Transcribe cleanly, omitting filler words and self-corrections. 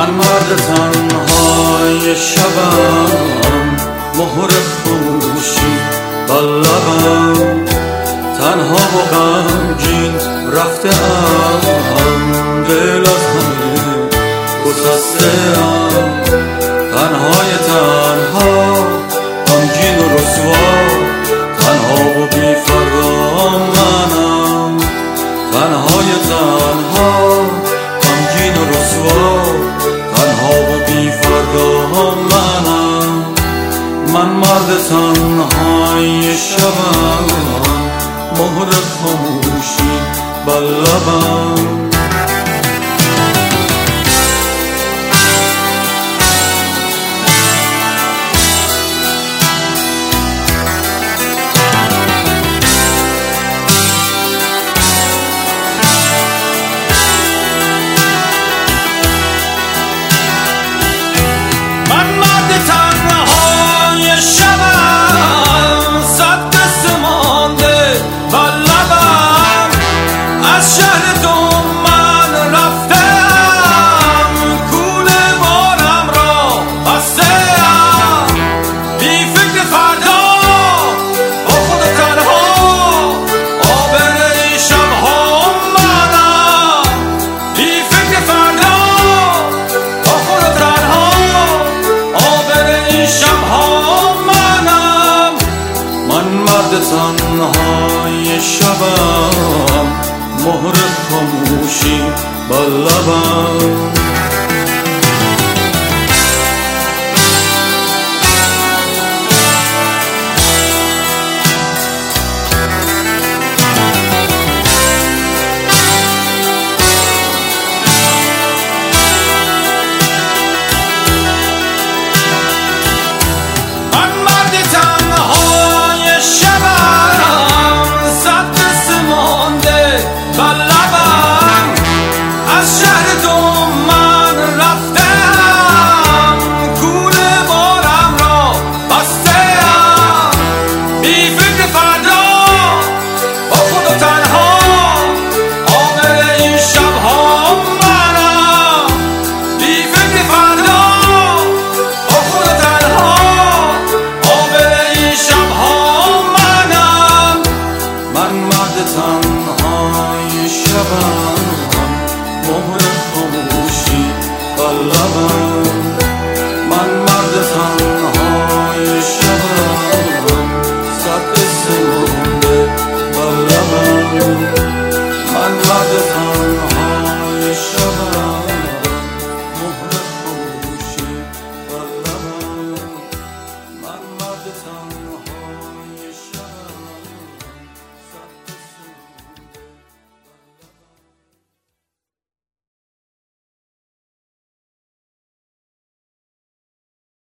من مرد تنهای شبم، مهر خاموشی بر لبم، تنها و غمگین رفته ام، دل از همه گسسته ام، تنهای تنها، غمگین و رسوا، تنها و بی فردا منم، تنهای تنها، غمگین و رسوا، تنها و بی فردا منم. من مرد تنهای شبم، مهر خاموشی بر لبم. تنهای شبم، مهر خاموشی بر لبم. تنهای شبم، مهر خاموشی بر لبم.